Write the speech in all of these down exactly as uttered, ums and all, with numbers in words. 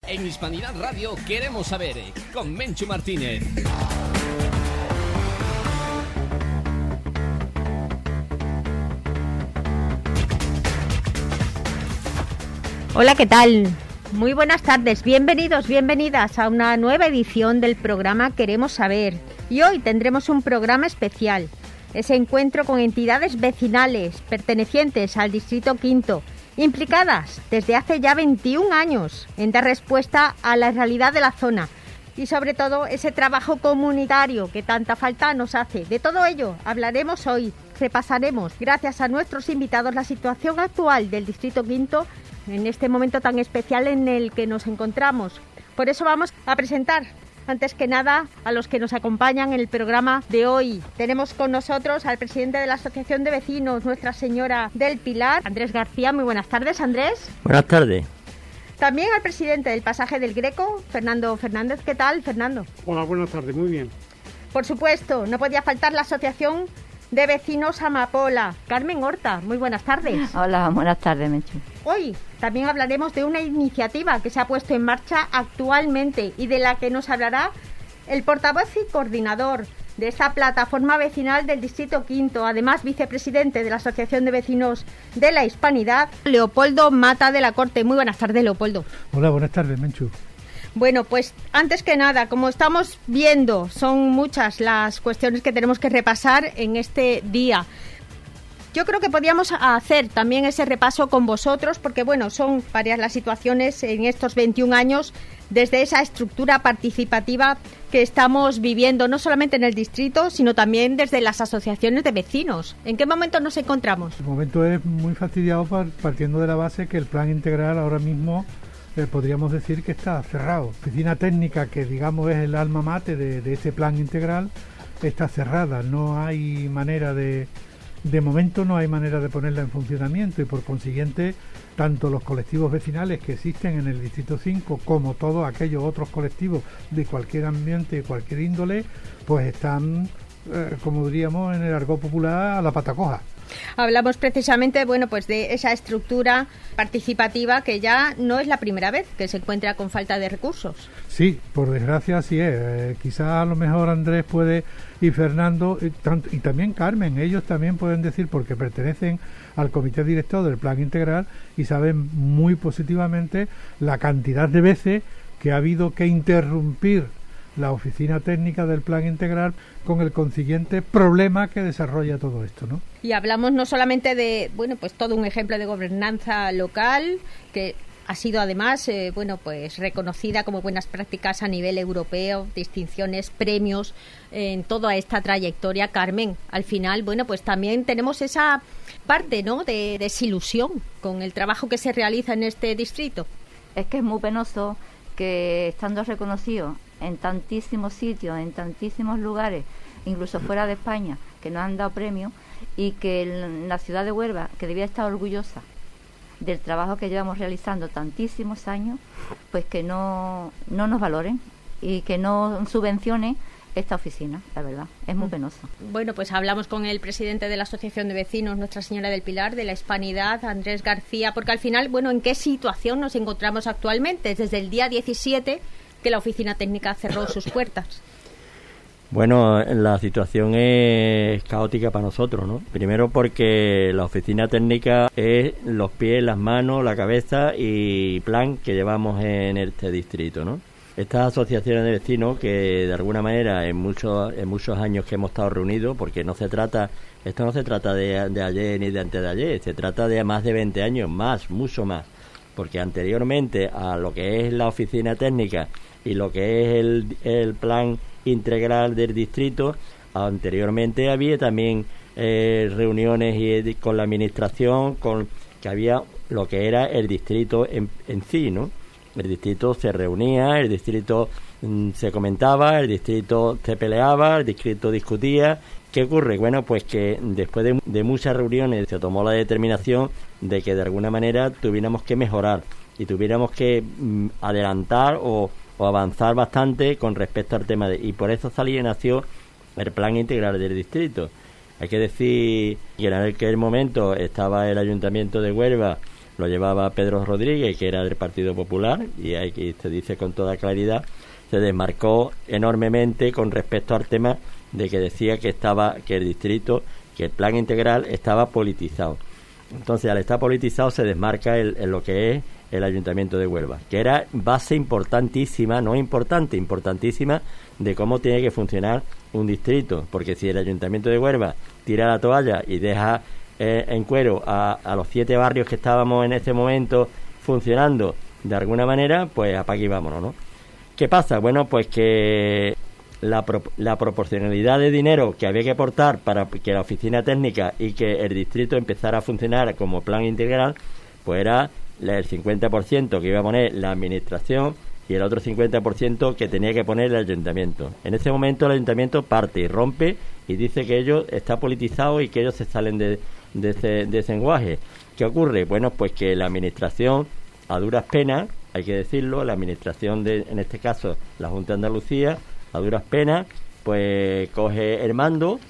En Hispanidad Radio queremos saber, con Menchu Martínez. Hola, ¿qué tal? Muy buenas tardes, bienvenidos, bienvenidas a una nueva edición del programa Queremos Saber. Y hoy tendremos un programa especial, ese encuentro con entidades vecinales pertenecientes al Distrito Quinto, implicadas desde hace ya veintiún años en dar respuesta a la realidad de la zona y sobre todo ese trabajo comunitario que tanta falta nos hace. De todo ello hablaremos hoy, repasaremos gracias a nuestros invitados la situación actual del Distrito Quinto en este momento tan especial en el que nos encontramos. Por eso vamos a presentar antes que nada a los que nos acompañan en el programa de hoy. Tenemos con nosotros al presidente de la Asociación de Vecinos Nuestra Señora del Pilar, Andrés García. Muy buenas tardes, Andrés. Buenas tardes. También al presidente del Pasaje del Greco, Fernando Fernández. ¿Qué tal, Fernando? Hola, buenas tardes, muy bien. Por supuesto, no podía faltar la Asociación de Vecinos Amapola, Carmen Horta. Muy buenas tardes. Hola, buenas tardes, Menchu. Hoy también hablaremos de una iniciativa que se ha puesto en marcha actualmente y de la que nos hablará el portavoz y coordinador de esta plataforma vecinal del Distrito Quinto, además vicepresidente de la Asociación de Vecinos de la Hispanidad, Leopoldo Mata de la Corte. Muy buenas tardes, Leopoldo. Hola, buenas tardes, Menchu. Bueno, pues antes que nada, como estamos viendo, son muchas las cuestiones que tenemos que repasar en este día. Yo creo que podíamos hacer también ese repaso con vosotros, porque bueno, son varias las situaciones en estos veintiún años desde esa estructura participativa que estamos viviendo, no solamente en el distrito, sino también desde las asociaciones de vecinos. ¿En qué momento nos encontramos? El momento es muy fastidiado partiendo de la base que el plan integral ahora mismo eh, podríamos decir que está cerrado. La oficina técnica, que digamos es el alma mater de, de este plan integral, está cerrada. No hay manera de... De momento no hay manera de ponerla en funcionamiento y por consiguiente tanto los colectivos vecinales que existen en el Distrito cinco como todos aquellos otros colectivos de cualquier ambiente y cualquier índole pues están, eh, como diríamos en el argot popular, a la pata coja. Hablamos precisamente, bueno, pues de esa estructura participativa que ya no es la primera vez que se encuentra con falta de recursos. Sí, por desgracia sí es. Eh, quizás a lo mejor Andrés puede y Fernando y, tanto, y también Carmen, ellos también pueden decir porque pertenecen al comité director del plan integral y saben muy positivamente la cantidad de veces que ha habido que interrumpir la oficina técnica del plan integral con el consiguiente problema que desarrolla todo esto, ¿no? Y hablamos no solamente de, bueno, pues todo un ejemplo de gobernanza local que ha sido además, eh, bueno, pues reconocida como buenas prácticas a nivel europeo, distinciones, premios en toda esta trayectoria, Carmen. Al final, bueno, pues también tenemos esa parte, ¿no?, de desilusión con el trabajo que se realiza en este distrito. Es que es muy penoso que estando reconocido en tantísimos sitios, en tantísimos lugares, incluso fuera de España, que nos han dado premios, y que la ciudad de Huelva, que debía estar orgullosa del trabajo que llevamos realizando tantísimos años, pues que no, no nos valoren y que no subvencionen esta oficina, la verdad, es muy penoso. Bueno, pues hablamos con el presidente de la Asociación de Vecinos Nuestra Señora del Pilar, de la Hispanidad, Andrés García, porque al final, bueno, ¿en qué situación nos encontramos actualmente? Desde el día diecisiete que la oficina técnica cerró sus puertas. Bueno, la situación es caótica para nosotros, ¿no? Primero porque la oficina técnica es los pies, las manos, la cabeza y plan que llevamos en este distrito, ¿no? Estas asociaciones de vecinos que de alguna manera en muchos en muchos años que hemos estado reunidos, porque no se trata, esto no se trata de, de ayer ni de antes de ayer, se trata de más de veinte años, más, mucho más, porque anteriormente a lo que es la oficina técnica y lo que es el, el plan integral del distrito, anteriormente había también eh, reuniones y, con la administración, con que había lo que era el distrito en, en sí, ¿no? El distrito se reunía, el distrito mm, se comentaba, el distrito se peleaba, el distrito discutía. ¿Qué ocurre? Bueno, pues que después de, de muchas reuniones se tomó la determinación de que de alguna manera tuviéramos que mejorar y tuviéramos que mm, adelantar o, o avanzar bastante con respecto al tema de... Y por eso salió y nació el plan integral del distrito. Hay que decir que en aquel momento estaba el Ayuntamiento de Huelva lo llevaba Pedro Rodríguez, que era del Partido Popular, y aquí se dice con toda claridad, se desmarcó enormemente con respecto al tema de que decía que estaba que el distrito, que el plan integral estaba politizado. Entonces, al estar politizado se desmarca el, en lo que es el Ayuntamiento de Huelva, que era base importantísima, no importante, importantísima, de cómo tiene que funcionar un distrito, porque si el Ayuntamiento de Huelva tira la toalla y deja eh, en cuero a, a los siete barrios que estábamos en ese momento funcionando de alguna manera, pues apague y vámonos, ¿no? ¿Qué pasa? Bueno, pues que la, pro, la proporcionalidad de dinero que había que aportar para que la oficina técnica y que el distrito empezara a funcionar como plan integral, pues era el cincuenta por ciento que iba a poner la administración y el otro cincuenta por ciento que tenía que poner el ayuntamiento. En ese momento el ayuntamiento parte y rompe y dice que ellos está politizado y que ellos se salen de, de, ese, de ese lenguaje. ¿Qué ocurre? Bueno, pues que la administración, a duras penas, hay que decirlo, la administración de, en este caso, la Junta de Andalucía, a duras penas, pues coge el mando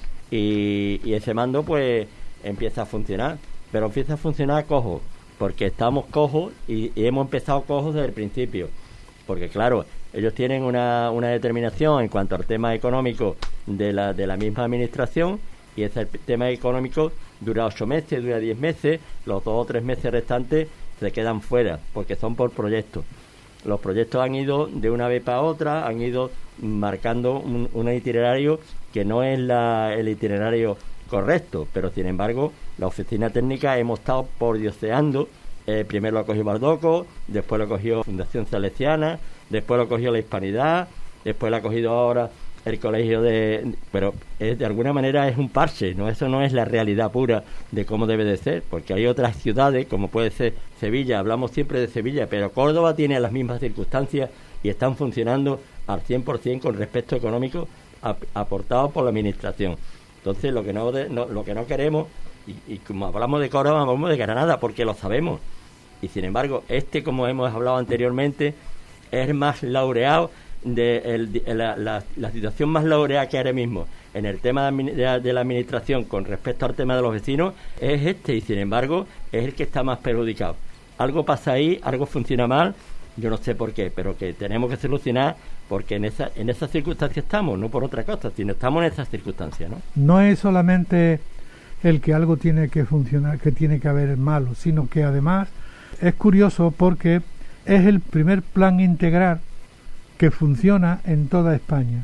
y, y ese mando pues empieza a funcionar. Pero empieza a funcionar cojo, porque estamos cojos y, y hemos empezado cojos desde el principio. Porque claro, ellos tienen una, una determinación en cuanto al tema económico de la, de la misma administración, y ese tema económico dura ocho meses, dura diez meses, los dos o tres meses restantes se quedan fuera, porque son por proyectos. Los proyectos han ido de una vez para otra, han ido marcando un, un itinerario que no es la, el itinerario correcto, pero sin embargo la oficina técnica hemos estado pordioseando. Eh, primero lo cogió Bardoco, después lo cogió Fundación Salesiana, después lo cogió la Hispanidad, después lo ha cogido ahora el colegio de... Pero es, de alguna manera es un parche, ¿no? Eso no es la realidad pura de cómo debe de ser, porque hay otras ciudades, como puede ser Sevilla, hablamos siempre de Sevilla, pero Córdoba tiene las mismas circunstancias y están funcionando al cien por ciento con respecto económico ap- aportado por la administración. Entonces lo que no, de, no, lo que no queremos, y, y como hablamos de Córdoba, hablamos de Granada, porque lo sabemos. Y sin embargo, este, como hemos hablado anteriormente, es más laureado, de, el, de la, la, la situación más laureada que ahora mismo en el tema de, de, de la administración con respecto al tema de los vecinos es este, y sin embargo es el que está más perjudicado. Algo pasa ahí, algo funciona mal, yo no sé por qué, pero que tenemos que solucionar, porque en esa en esas circunstancias estamos, no por otra cosa, sino estamos en esas circunstancias, ¿no? No es solamente el que algo tiene que funcionar, que tiene que haber malo, sino que además es curioso porque es el primer plan integral que funciona en toda España.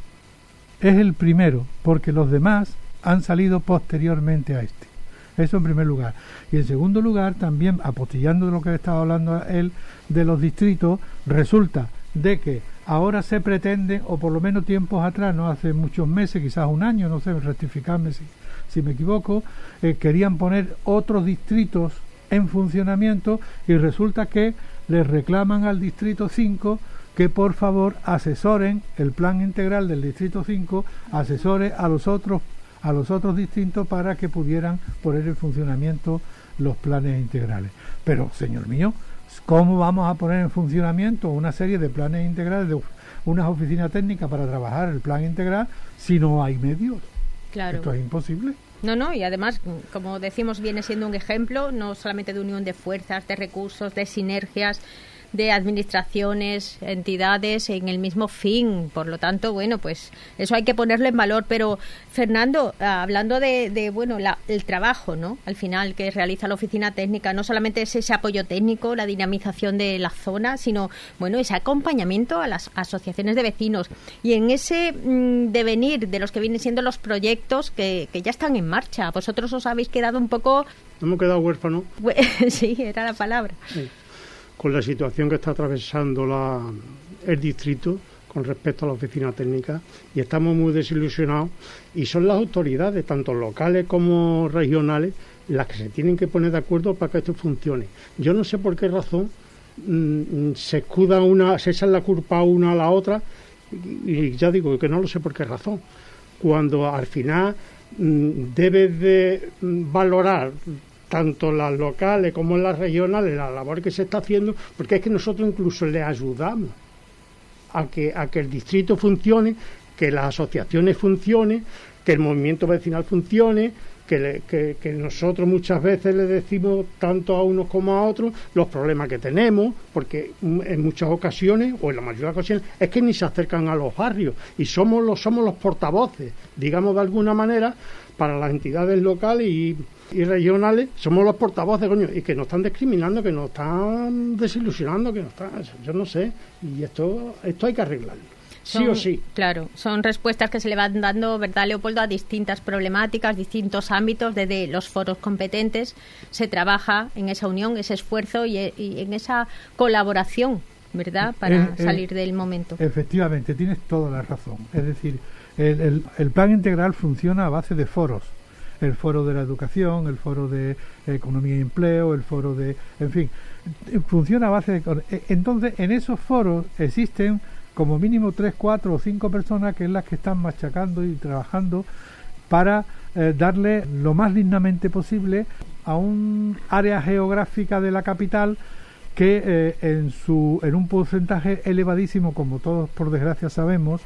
Es el primero, porque los demás han salido posteriormente a este. Eso en primer lugar. Y en segundo lugar, también apostillando de lo que estaba hablando él de los distritos, resulta de que ahora se pretende, o por lo menos tiempos atrás, no hace muchos meses, quizás un año, no sé, rectificarme si, si me equivoco, eh, querían poner otros distritos en funcionamiento y resulta que les reclaman al distrito cinco que por favor asesoren el plan integral del distrito cinco, asesore a los otros a los otros distritos para que pudieran poner en funcionamiento los planes integrales. Pero, señor mío, ¿cómo vamos a poner en funcionamiento una serie de planes integrales, de unas oficinas técnicas para trabajar el plan integral si no hay medios? Claro. Esto es imposible. No, no, y además, como decimos, viene siendo un ejemplo no solamente de unión de fuerzas, de recursos, de sinergias, de administraciones, entidades en el mismo fin. Por lo tanto, bueno, pues eso hay que ponerlo en valor. Pero, Fernando, hablando de, de bueno, la, el trabajo, ¿no? Al final que realiza la oficina técnica, no solamente es ese apoyo técnico, la dinamización de la zona, sino, bueno, ese acompañamiento a las asociaciones de vecinos. Y en ese mmm, devenir de los que vienen siendo los proyectos que, que ya están en marcha, vosotros os habéis quedado un poco... Hemos quedado huérfanos. Sí, era la palabra. Sí. Con la situación que está atravesando la, el distrito con respecto a la oficina técnica, y estamos muy desilusionados, y son las autoridades, tanto locales como regionales, las que se tienen que poner de acuerdo para que esto funcione. Yo no sé por qué razón mmm, se escuda una, se echan la culpa una a la otra, y, y ya digo que no lo sé por qué razón, cuando al final mmm, debes de valorar tanto las locales como las regionales la labor que se está haciendo, porque es que nosotros incluso le ayudamos a que a que el distrito funcione, que las asociaciones funcionen, que el movimiento vecinal funcione, que, le, que, que nosotros muchas veces le decimos tanto a unos como a otros los problemas que tenemos, porque en muchas ocasiones, o en la mayoría de las ocasiones, es que ni se acercan a los barrios, y somos los, somos los portavoces, digamos de alguna manera, para las entidades locales y, y regionales, somos los portavoces, coño, y que nos están discriminando, que nos están desilusionando, que nos están, yo no sé, y esto, esto hay que arreglarlo. Son, sí o sí. Claro, son respuestas que se le van dando, ¿verdad, Leopoldo?, a distintas problemáticas, distintos ámbitos. Desde los foros competentes se trabaja en esa unión, ese esfuerzo y, y en esa colaboración, ¿verdad?, para eh, salir eh, del momento. Efectivamente, tienes toda la razón. Es decir, el, el, el plan integral funciona a base de foros. El foro de la educación, el foro de economía y empleo, el foro de... En fin, funciona a base de... Entonces, en esos foros existen como mínimo tres, cuatro o cinco personas que es las que están machacando y trabajando para eh, darle lo más dignamente posible a un área geográfica de la capital que eh, en su en un porcentaje elevadísimo, como todos por desgracia sabemos,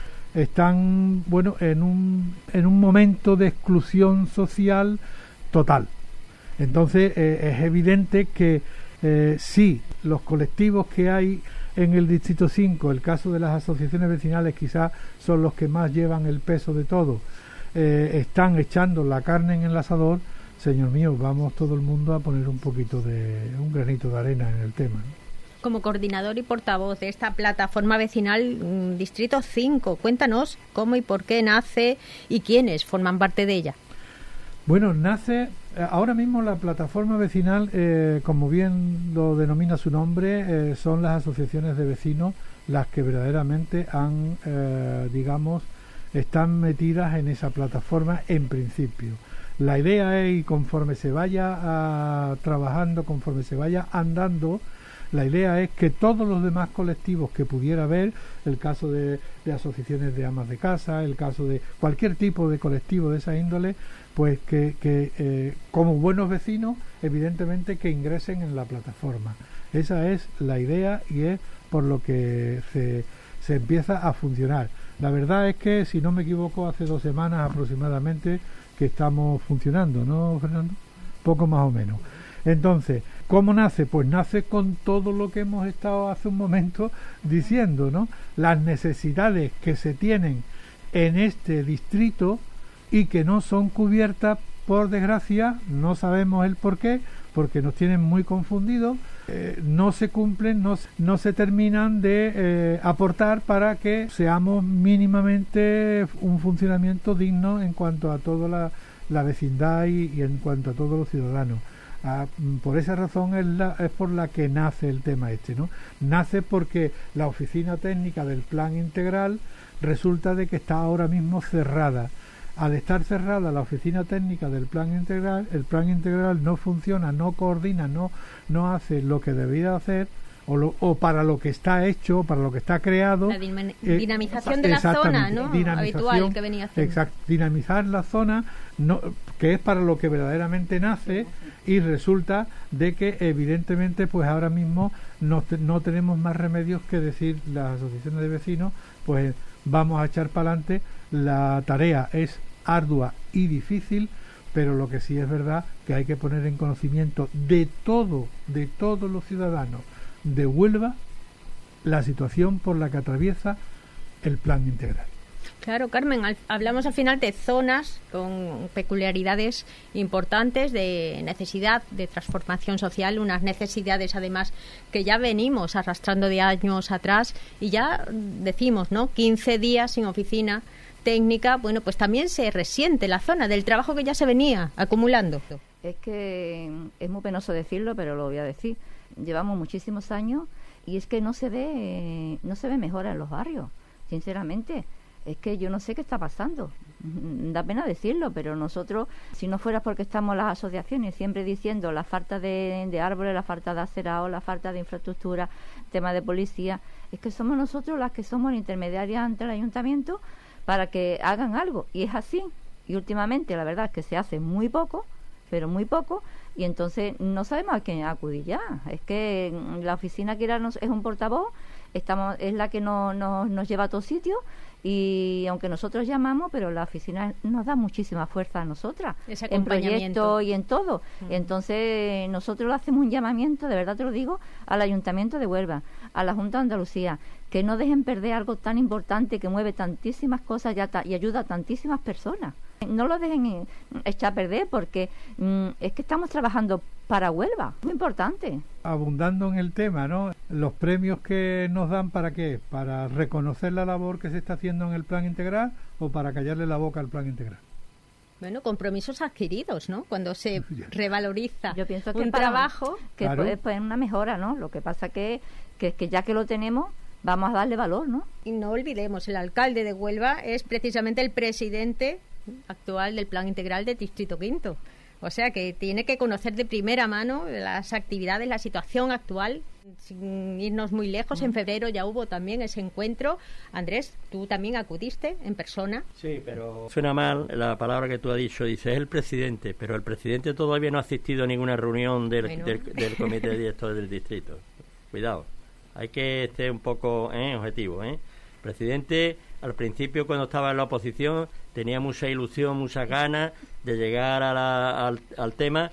están bueno en un en un momento de exclusión social total. Entonces eh, es evidente que eh, sí, los colectivos que hay en el Distrito cinco, el caso de las asociaciones vecinales quizás son los que más llevan el peso de todo, eh, están echando la carne en el asador. Señor mío, vamos todo el mundo a poner un poquito de, un granito de arena en el tema, ¿no? Como coordinador y portavoz de esta plataforma vecinal mmm, Distrito cinco, cuéntanos cómo y por qué nace y quiénes forman parte de ella. Bueno, nace ahora mismo la plataforma vecinal, eh, como bien lo denomina su nombre, eh, son las asociaciones de vecinos las que verdaderamente han, eh, digamos, están metidas en esa plataforma en principio. La idea es, y conforme se vaya a, trabajando, conforme se vaya andando, la idea es que todos los demás colectivos que pudiera haber, el caso de, de asociaciones de amas de casa, el caso de cualquier tipo de colectivo de esa índole, pues que, que eh, como buenos vecinos, evidentemente que ingresen en la plataforma. Esa es la idea y es por lo que se, se empieza a funcionar. La verdad es que, si no me equivoco, hace dos semanas aproximadamente que estamos funcionando, ¿no, Fernando? Poco más o menos. Entonces, ¿cómo nace? Pues nace con todo lo que hemos estado hace un momento diciendo, ¿no? Las necesidades que se tienen en este distrito y que no son cubiertas, por desgracia, no sabemos el por qué, porque nos tienen muy confundidos, eh, no se cumplen, no, no se terminan de eh, aportar para que seamos mínimamente un funcionamiento digno en cuanto a toda la, la vecindad y, y en cuanto a todos los ciudadanos. Ah, por esa razón es, la, es por la que nace el tema este, ¿no? Nace porque la oficina técnica del plan integral resulta de que está ahora mismo cerrada. Al estar cerrada la oficina técnica del plan integral, el plan integral no funciona, no coordina, no, no hace lo que debía hacer, o, lo, o para lo que está hecho, para lo que está creado. La dinamización eh, de la zona, ¿no? Habitual que venía haciendo. Exacto, dinamizar la zona, no, que es para lo que verdaderamente nace, y resulta de que evidentemente pues ahora mismo no, te, no tenemos más remedios que decir las asociaciones de vecinos, pues vamos a echar para adelante. La tarea es ardua y difícil, pero lo que sí es verdad que hay que poner en conocimiento de todo, de todos los ciudadanos de Huelva, la situación por la que atraviesa el plan integral. Claro, Carmen, al, hablamos al final de zonas con peculiaridades importantes, de necesidad de transformación social, unas necesidades además que ya venimos arrastrando de años atrás, y ya decimos, ¿no?, quince días sin oficina técnica. Bueno, pues también se resiente la zona del trabajo que ya se venía acumulando. Es que es muy penoso decirlo, pero lo voy a decir. Llevamos muchísimos años y es que no se ve, no se ve mejora en los barrios, sinceramente. Es que yo no sé qué está pasando. Da pena decirlo, pero nosotros, si no fuera porque estamos las asociaciones siempre diciendo la falta de, de árboles, la falta de acerado, la falta de infraestructura, tema de policía, es que somos nosotros las que somos intermediarias ante el ayuntamiento para que hagan algo. Y es así. Y últimamente la verdad es que se hace muy poco, pero muy poco, y entonces no sabemos a quién acudir ya. Es que la oficina que era es un portavoz estamos es la que no, no, nos lleva a todos sitios, y aunque nosotros llamamos, pero la oficina nos da muchísima fuerza a nosotras, Ese en acompañamiento. proyectos y en todo. Mm. Entonces nosotros le hacemos un llamamiento, de verdad te lo digo, al Ayuntamiento de Huelva, a la Junta de Andalucía, que no dejen perder algo tan importante que mueve tantísimas cosas ya ta- y ayuda a tantísimas personas. No lo dejen eh, echar a perder, porque mm, es que estamos trabajando para Huelva, muy importante. Abundando en el tema, ¿no? Los premios que nos dan, ¿para qué? ¿Para reconocer la labor que se está haciendo en el plan integral o para callarle la boca al plan integral? Bueno, compromisos adquiridos, ¿no? Cuando se revaloriza Yo pienso que un para- trabajo. que Claro. pues, pues una mejora, ¿no? Lo que pasa que, que que ya que lo tenemos, vamos a darle valor, ¿no? Y no olvidemos, el alcalde de Huelva es precisamente el presidente actual del Plan Integral de Distrito Quinto. O sea que tiene que conocer de primera mano las actividades, la situación actual, sin irnos muy lejos. En febrero ya hubo también ese encuentro. Andrés, tú también acudiste en persona. Sí, pero suena mal la palabra que tú has dicho. Dice, es el presidente, pero el presidente todavía no ha asistido a ninguna reunión del, Bueno. del, del comité de directores del distrito. Cuidado, hay que ser un poco eh, objetivo. ¿eh? El presidente, al principio, cuando estaba en la oposición, tenía mucha ilusión, muchas ganas de llegar a la, al, al tema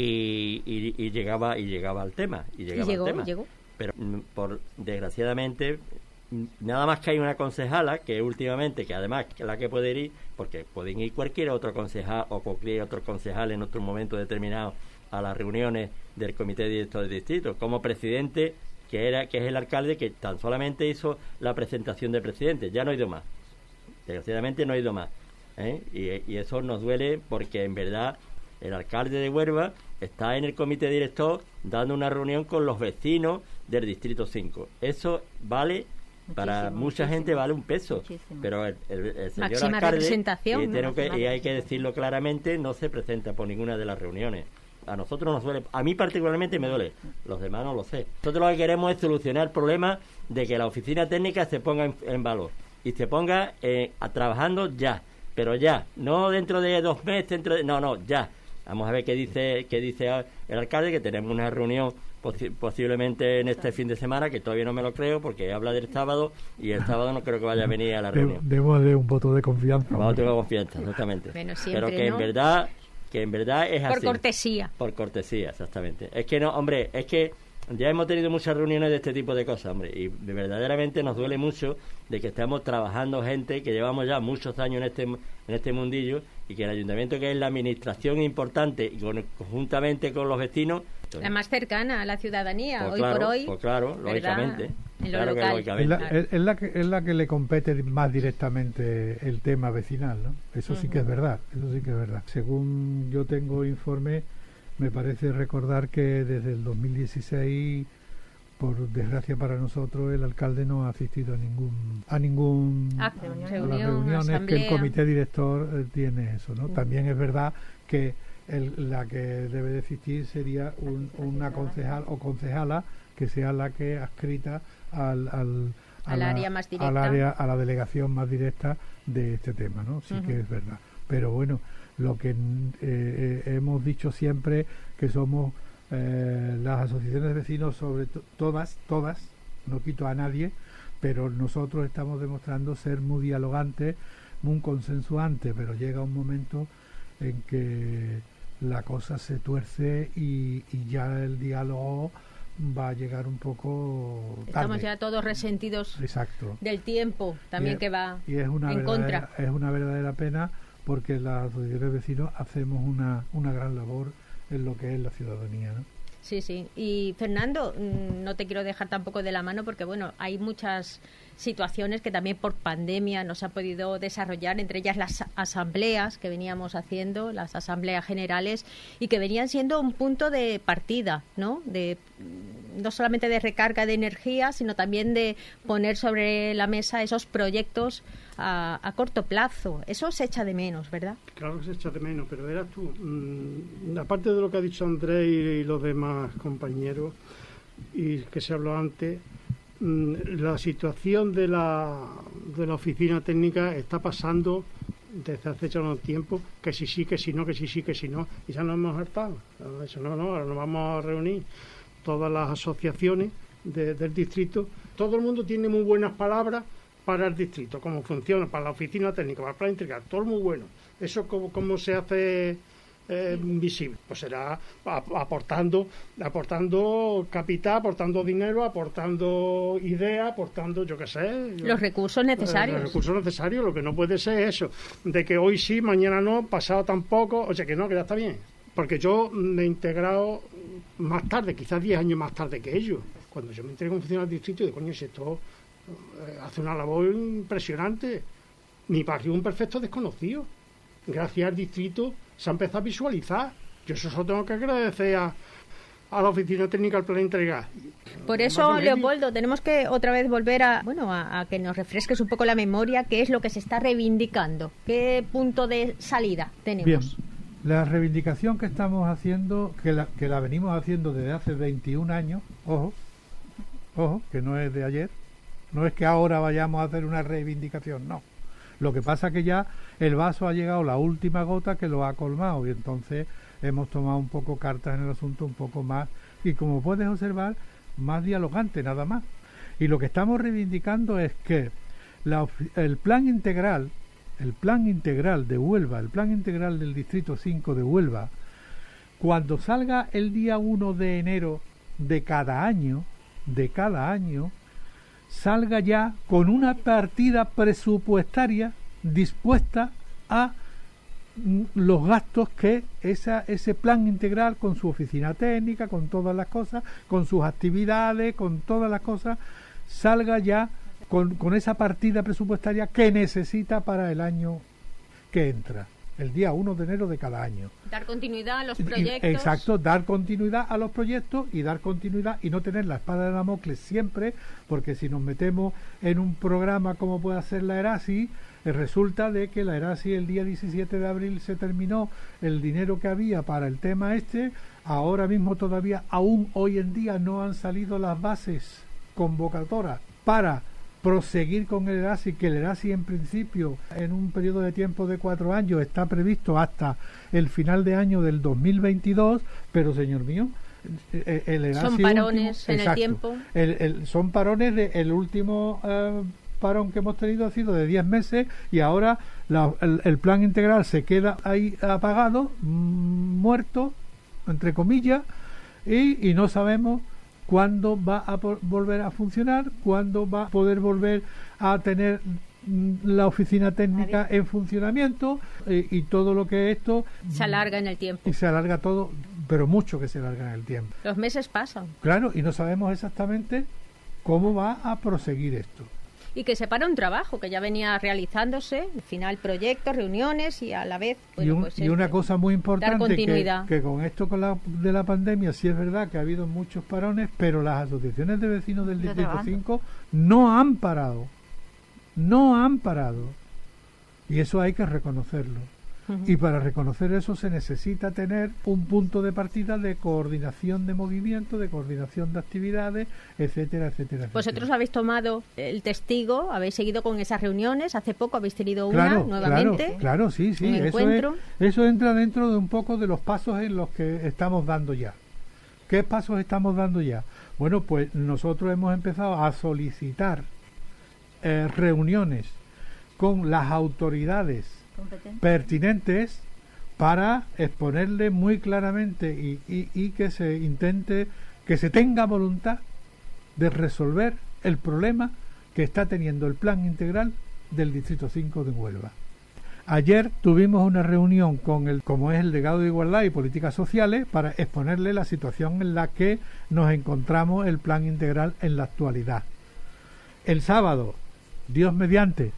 y, y, y llegaba y llegaba al tema. Y, llegaba Y llegó, al tema. llegó. Pero mm, por desgraciadamente mm, nada más que hay una concejala que últimamente, que además que la que puede ir, porque pueden ir cualquier otro concejal o cualquier otro concejal en otro momento determinado a las reuniones del comité de directores de distrito, como presidente, que era que es el alcalde, que tan solamente hizo la presentación de presidente, ya no ha ido más, desgraciadamente no ha ido más, ¿eh? y, y eso nos duele, porque en verdad el alcalde de Huelva está en el comité director dando una reunión con los vecinos del distrito cinco. Eso vale para Muchísimo, mucha muchísimo. gente, vale un peso, Muchísimo. pero el, el- el señor Máxima alcalde, representación, y, ¿no? tengo que- Máxima y hay que representación. decirlo claramente, no se presenta por ninguna de las reuniones. A nosotros nos duele, a mí particularmente me duele, los demás no lo sé. Nosotros lo que queremos es solucionar el problema de que la oficina técnica se ponga en, en valor y se ponga eh, a, trabajando ya, pero ya, no dentro de dos meses, dentro de, no, no, ya. Vamos a ver qué dice qué dice el alcalde, que tenemos una reunión posi- posiblemente en este fin de semana, que todavía no me lo creo porque habla del sábado y el sábado no creo que vaya a venir a la De- reunión. Démosle un voto de confianza. Vamos a tener confianza, exactamente. Bueno, siempre, pero que ¿no? en verdad que en verdad es Por así. cortesía. Por cortesía, exactamente. Es que no, hombre, es que ya hemos tenido muchas reuniones de este tipo de cosas, hombre, y de- verdaderamente nos duele mucho de que estamos trabajando gente que llevamos ya muchos años en este en este mundillo, y que el ayuntamiento, que es la administración importante, y con- conjuntamente con los vecinos, La más cercana a la ciudadanía, pues hoy claro, por hoy. pues claro, ¿verdad? lógicamente, En lo claro que local. Es lógicamente. la, Claro. es- es la que, es la que le compete más directamente el tema vecinal, ¿no? Eso sí que es verdad, eso sí que es verdad. Según yo tengo informe, me parece recordar que desde el dos mil dieciséis, por desgracia para nosotros, el alcalde no ha asistido a ningún a ningún Ah, a las reunión, reuniones que el asamblea. comité director eh, tiene eso, ¿no? También es verdad que el- la que debe de existir sería un- una concejal o concejala que sea la que adscrita al, al, a Al la- área más directa. al área, a la delegación más directa de este tema, ¿no? Sí que es verdad. Pero bueno, lo que mm, eh, eh, hemos dicho siempre, que somos eh, las asociaciones de vecinos, sobre to- todas, todas, no quito a nadie, pero nosotros estamos demostrando ser muy dialogantes, muy consensuantes, pero llega un momento en que la cosa se tuerce y, y ya el diálogo va a llegar un poco tarde. Estamos ya todos resentidos Exacto. del tiempo también Y es- que va y es una en verdadera, contra. es una verdadera pena, porque las asociaciones de vecinos hacemos una, una gran labor en lo que es la ciudadanía, ¿no? Sí, sí. Y Fernando, mm, no te quiero dejar tampoco de la mano, porque bueno, hay muchas situaciones que también por pandemia no se han podido desarrollar, entre ellas las asambleas que veníamos haciendo, las asambleas generales, y que venían siendo un punto de partida, ¿no? De mm, no solamente de recarga de energía, sino también de poner sobre la mesa esos proyectos a, a corto plazo. Eso se echa de menos, ¿verdad? Claro que se echa de menos, pero verás tú, mm, aparte de lo que ha dicho Andrés y, y los demás compañeros, y que se habló antes, mm, la situación de la, de la oficina técnica está pasando desde hace ya un tiempo, que si sí, que si no, que si sí, que si no, y ya nos hemos hartado. Hemos dicho, no, no, ahora nos vamos a reunir todas las asociaciones de, del distrito, todo el mundo tiene muy buenas palabras para el distrito, cómo funciona, para la oficina técnica, para el plan integral, todo muy bueno. Eso cómo, cómo se hace eh, visible, pues será aportando, aportando capital, aportando dinero, aportando ideas, aportando, yo qué sé, los recursos necesarios. Eh, los recursos necesarios. Lo que no puede ser es eso, de que hoy sí, mañana no, pasado tampoco, o sea que no, que ya está bien. Porque yo me he integrado más tarde, quizás diez años más tarde que ellos. Cuando yo me integré como funcionario del distrito, de coño, si esto eh, hace una labor impresionante. Mi barrio es un perfecto desconocido. Gracias al distrito se ha empezado a visualizar. Yo eso solo tengo que agradecer a, a la oficina técnica del plan integral. Por eso, Leopoldo, tenemos que otra vez volver a, bueno, a, a que nos refresques un poco la memoria, qué es lo que se está reivindicando, qué punto de salida tenemos. Bien. La reivindicación que estamos haciendo, que la, que la venimos haciendo desde hace veintiún años, ojo, ojo, que no es de ayer, no es que ahora vayamos a hacer una reivindicación, no. Lo que pasa es que ya el vaso ha llegado la última gota que lo ha colmado y entonces hemos tomado un poco cartas en el asunto, un poco más, y como puedes observar, más dialogante nada más. Y lo que estamos reivindicando es que la, el plan integral, el plan integral de Huelva, el plan integral del Distrito cinco de Huelva, cuando salga el día uno de enero de cada año, de cada año, salga ya con una partida presupuestaria dispuesta a los gastos que esa, ese plan integral, con su oficina técnica, con todas las cosas, con sus actividades, con todas las cosas, salga ya Con, con esa partida presupuestaria que necesita para el año que entra, el día uno de enero de cada año. Dar continuidad a los proyectos. Exacto, dar continuidad a los proyectos y dar continuidad y no tener la espada de Damocles siempre, porque si nos metemos en un programa como puede ser la ERASI, eh, resulta de que la ERASI el día diecisiete de abril se terminó el dinero que había para el tema este, ahora mismo todavía, aún hoy en día no han salido las bases convocatorias para proseguir con el ERASI, que el ERASI en principio en un periodo de tiempo de cuatro años está previsto hasta el final de año del dos mil veintidós, pero señor mío, el ERASI son parones último, en exacto, el tiempo el, el, son parones de, el último eh, parón que hemos tenido ha sido de diez meses y ahora la, el, el plan integral se queda ahí apagado, mmm, muerto entre comillas, y, y no sabemos cuándo va a por, volver a funcionar, cuándo va a poder volver a tener la oficina técnica en funcionamiento, eh, y todo lo que esto se alarga en el tiempo. Y se alarga todo, pero mucho que se alarga en el tiempo. Los meses pasan. Claro, y no sabemos exactamente cómo va a proseguir esto. Y que se para un trabajo que ya venía realizándose, al final proyectos, reuniones y a la vez... Bueno, y, un, pues y una cosa muy importante, que, que con esto con la, de la pandemia sí es verdad que ha habido muchos parones, pero las asociaciones de vecinos del Distrito cinco no han parado, no han parado, y eso hay que reconocerlo. Uh-huh. Y para reconocer eso se necesita tener un punto de partida de coordinación de movimiento, de coordinación de actividades, etcétera, etcétera. Vosotros etcétera. Habéis tomado el testigo, habéis seguido con esas reuniones, hace poco habéis tenido claro, una nuevamente. Claro, claro, sí, sí. Un eso, encuentro. Es, eso entra dentro de un poco de los pasos en los que estamos dando ya. ¿Qué pasos estamos dando ya? Bueno, pues nosotros hemos empezado a solicitar eh, reuniones con las autoridades pertinentes para exponerle muy claramente y, y, y que se intente, que se tenga voluntad de resolver el problema que está teniendo el plan integral del Distrito cinco de Huelva. Ayer tuvimos una reunión con el, como es el delegado de Igualdad y Políticas Sociales, para exponerle la situación en la que nos encontramos el plan integral en la actualidad. El sábado, Dios mediante,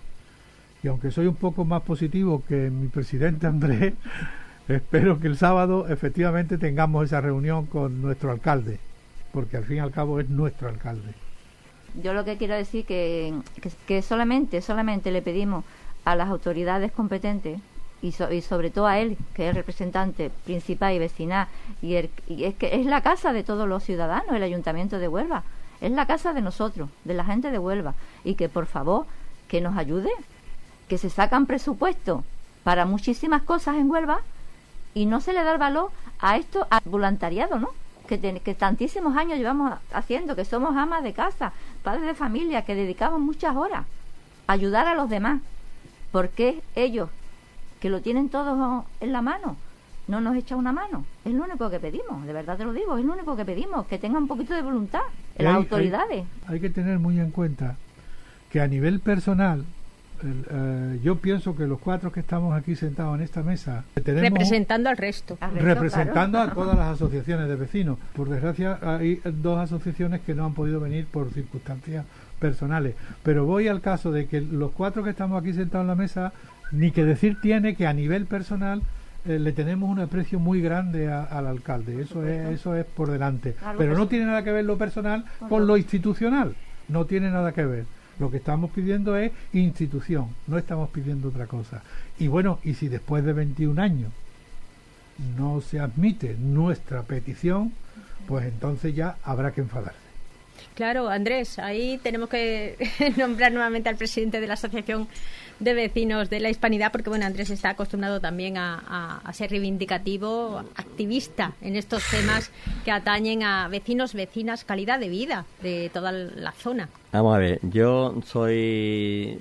y aunque soy un poco más positivo que mi presidente Andrés, espero que el sábado efectivamente tengamos esa reunión con nuestro alcalde, porque al fin y al cabo es nuestro alcalde. Yo lo que quiero decir que, que, que solamente, solamente le pedimos a las autoridades competentes y, so, y sobre todo a él, que es el representante principal y vecinal, y, el, y es que es la casa de todos los ciudadanos, el Ayuntamiento de Huelva, es la casa de nosotros, de la gente de Huelva, y que por favor que nos ayude, que se sacan presupuestos para muchísimas cosas en Huelva y no se le da el valor a esto, al voluntariado, ¿no? que, ten, que tantísimos años llevamos haciendo, que somos amas de casa, padres de familia, que dedicamos muchas horas a ayudar a los demás. ¿Por qué ellos, que lo tienen todos en la mano, no nos echan una mano? Es lo único que pedimos, de verdad te lo digo, es lo único que pedimos, que tengan un poquito de voluntad en las hay, autoridades. Hay, hay que tener muy en cuenta que a nivel personal, el, eh, yo pienso que los cuatro que estamos aquí sentados en esta mesa tenemos, representando al resto, al resto representando claro. a todas las asociaciones de vecinos. Por desgracia hay dos asociaciones que no han podido venir por circunstancias personales, pero voy al caso de que los cuatro que estamos aquí sentados en la mesa, ni que decir tiene que a nivel personal eh, le tenemos un aprecio muy grande a, al alcalde, eso es, eso es por delante, Claro pero que no sí. tiene nada que ver lo personal Con con lo- lo institucional, no tiene nada que ver. Lo que estamos pidiendo es institución, no estamos pidiendo otra cosa. Y bueno, y si después de veintiún años no se admite nuestra petición, pues entonces ya habrá que enfadarse. Claro, Andrés, ahí tenemos que nombrar nuevamente al presidente de la Asociación de Vecinos de la Hispanidad, porque bueno, Andrés está acostumbrado también a, a, a ser reivindicativo, activista en estos temas que atañen a vecinos, vecinas, calidad de vida de toda la zona. Vamos a ver, yo soy,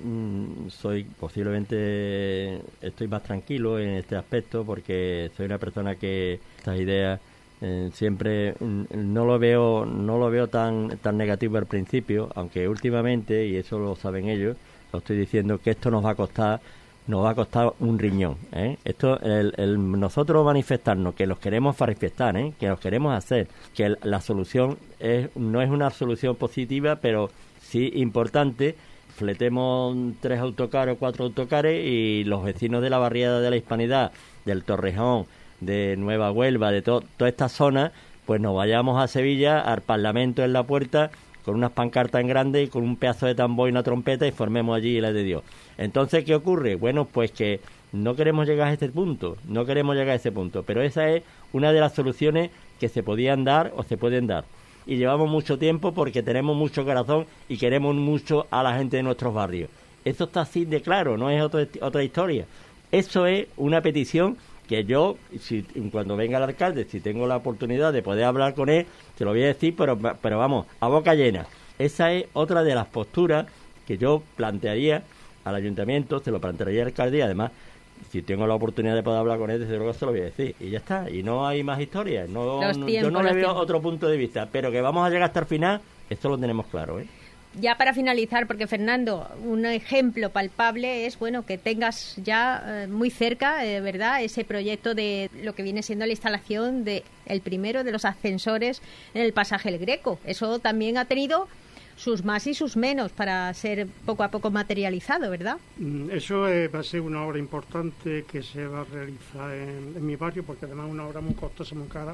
soy posiblemente, estoy más tranquilo en este aspecto porque soy una persona que estas ideas eh, siempre mm, no lo veo, no lo veo tan, tan negativo al principio, aunque últimamente, y eso lo saben ellos, lo estoy diciendo que esto nos va a costar, nos va a costar un riñón, ¿eh? Esto, el, el nosotros manifestarnos que los queremos manifestar, ¿eh? Que los queremos hacer, que el, la solución es, no es una solución positiva, pero sí importante. Fletemos tres autocares o cuatro autocares y los vecinos de la barriada de la Hispanidad, del Torrejón, de Nueva Huelva, de to, toda esta zona, pues nos vayamos a Sevilla, al Parlamento en la puerta, con unas pancartas en grande y con un pedazo de tambor y una trompeta y formemos allí la de Dios. Entonces, ¿qué ocurre? Bueno, pues que no queremos llegar a este punto, no queremos llegar a ese punto, pero esa es una de las soluciones que se podían dar o se pueden dar. Y llevamos mucho tiempo porque tenemos mucho corazón y queremos mucho a la gente de nuestros barrios. Eso está así de claro, no es otro, otra historia. Eso es una petición que yo, si cuando venga el alcalde, si tengo la oportunidad de poder hablar con él, te lo voy a decir, pero, pero vamos, a boca llena. Esa es otra de las posturas que yo plantearía al ayuntamiento, se lo plantearía al alcalde y además, si tengo la oportunidad de poder hablar con él, desde luego se lo voy a decir. Y ya está, y no hay más historias. No, Los no, tiempos, yo no le los veo tiempos. otro punto de vista, pero que vamos a llegar hasta el final, esto lo tenemos claro, ¿eh? Ya para finalizar, porque Fernando, un ejemplo palpable es bueno que tengas ya eh, muy cerca, eh, ¿verdad?, ese proyecto de lo que viene siendo la instalación de el primero de los ascensores en el pasaje El Greco. Eso también ha tenido sus más y sus menos para ser poco a poco materializado, ¿verdad? Eso eh, va a ser una obra importante que se va a realizar en, en mi barrio, porque además es una obra muy costosa, muy cara.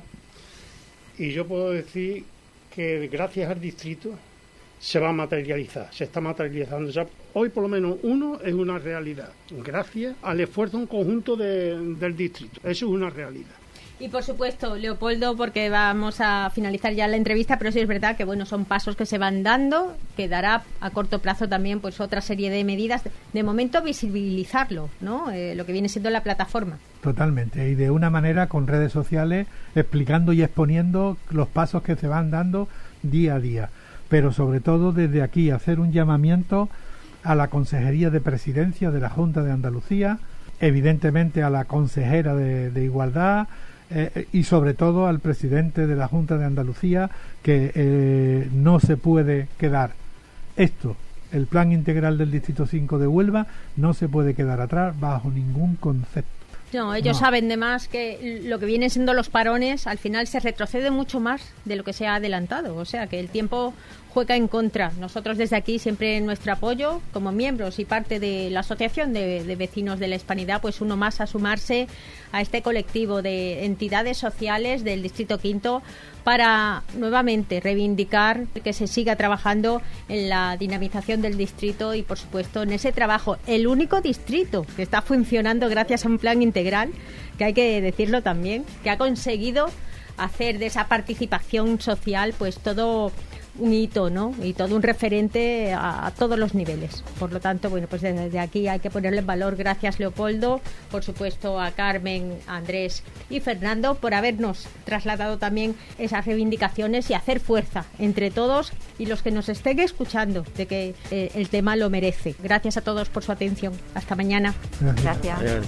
Y yo puedo decir que gracias al distrito se va a materializar, se está materializando. Ya hoy por lo menos uno es una realidad, gracias al esfuerzo en conjunto de, del distrito. Eso es una realidad. Y por supuesto, Leopoldo, porque vamos a finalizar ya la entrevista, pero sí es verdad que bueno, son pasos que se van dando, que dará a corto plazo también pues otra serie de medidas. De momento visibilizarlo, ¿no? Eh, lo que viene siendo la plataforma. Totalmente, y de una manera con redes sociales, explicando y exponiendo los pasos que se van dando día a día. Pero sobre todo desde aquí hacer un llamamiento a la Consejería de Presidencia de la Junta de Andalucía, evidentemente a la consejera de, de Igualdad, Eh, y sobre todo al presidente de la Junta de Andalucía, que eh, no se puede quedar esto, el plan integral del Distrito cinco de Huelva no se puede quedar atrás bajo ningún concepto. No, ellos No. saben de más que lo que vienen siendo los parones, al final se retrocede mucho más de lo que se ha adelantado, o sea que el tiempo juega en contra. Nosotros desde aquí siempre nuestro apoyo como miembros y parte de la Asociación de, de Vecinos de la Hispanidad, pues uno más a sumarse a este colectivo de entidades sociales del Distrito Quinto para nuevamente reivindicar que se siga trabajando en la dinamización del distrito y por supuesto en ese trabajo, el único distrito que está funcionando gracias a un plan integral, que hay que decirlo también, que ha conseguido hacer de esa participación social pues todo un hito, ¿no? Y todo un referente a, a todos los niveles. Por lo tanto, bueno, pues desde aquí hay que ponerle en valor. Gracias, Leopoldo, por supuesto a Carmen, a Andrés y Fernando por habernos trasladado también esas reivindicaciones y hacer fuerza entre todos y los que nos estén escuchando de que eh, el tema lo merece. Gracias a todos por su atención. Hasta mañana. Gracias. Adiós.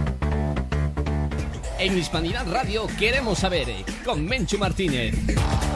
En Hispanidad Radio queremos saber, con Menchu Martínez.